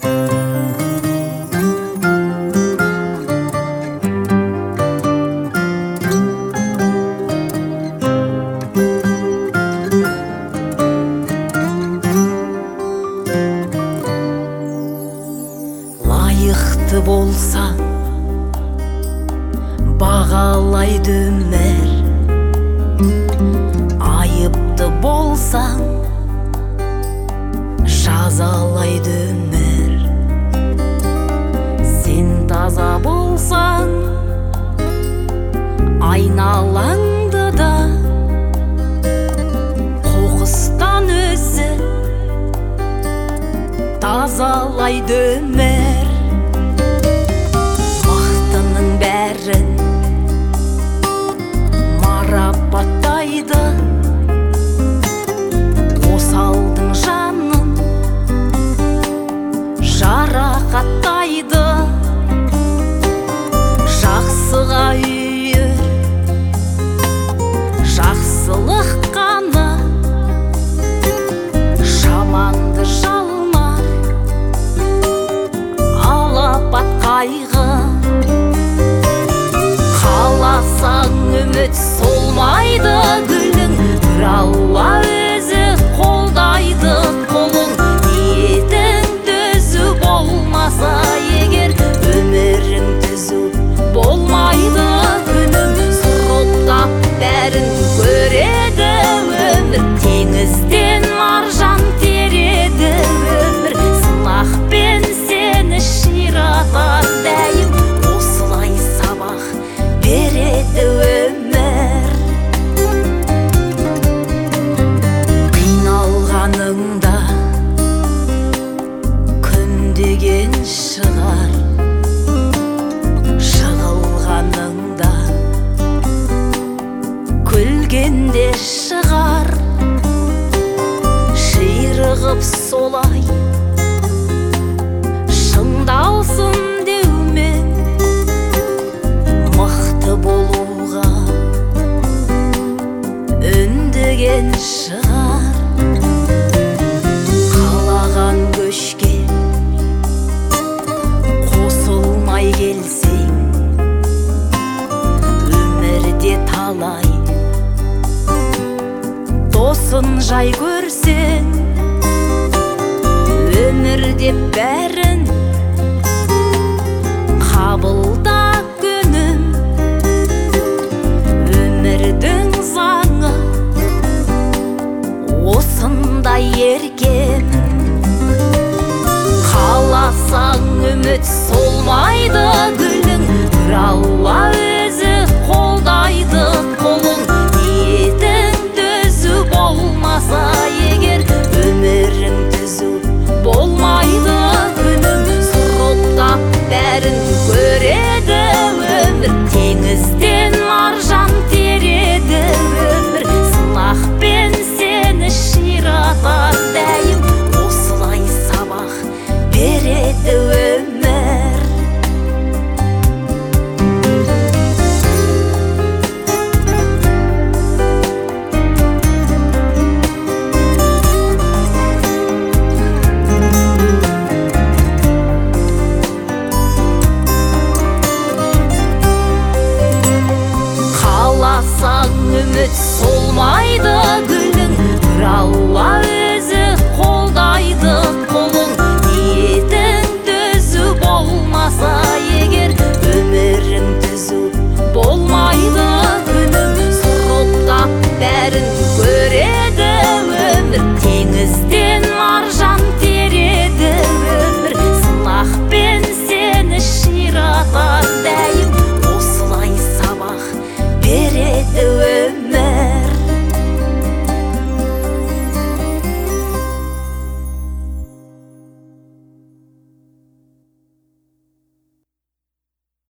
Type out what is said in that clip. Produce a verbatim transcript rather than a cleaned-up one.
Лайықты болсаң бағалайды өмір, айыпты болсаң жазалайды өмір. Сен таза болсаң айналаңды да қоқыстан өзі тазалайды өмір. Мақтының бәрін марапаттайды, осалдың жанын жарақаттайды. Жақсыға үйір, жақсылық қана, жаманды жалмар, алапат қайғы. Қаласаң үміт солмайды гүлің, бір Алла өзі қолдайды қолың. Ниетің түзу болмаса егер, өмірің түзу болмайды күнім. Сұрыптап бәрін көреді өмір, теңізден маржан тереді өмір. Сынақпен сені ширатар дәйім, осылай сабақ береді өмір. Қиналғаныңда күн деген шығар, жығылғаныңда күлгенде шығар. Ширығып солай шыңдалсын деумен, мықты болуға үндеген шығар. Қалаған көшке қосылмай келсең, өмірде талай досын жай көрсең, өмірде бәрін қабылда күнім. Өмірдің заңы осындай еркем. Қаласаң үміт солмайды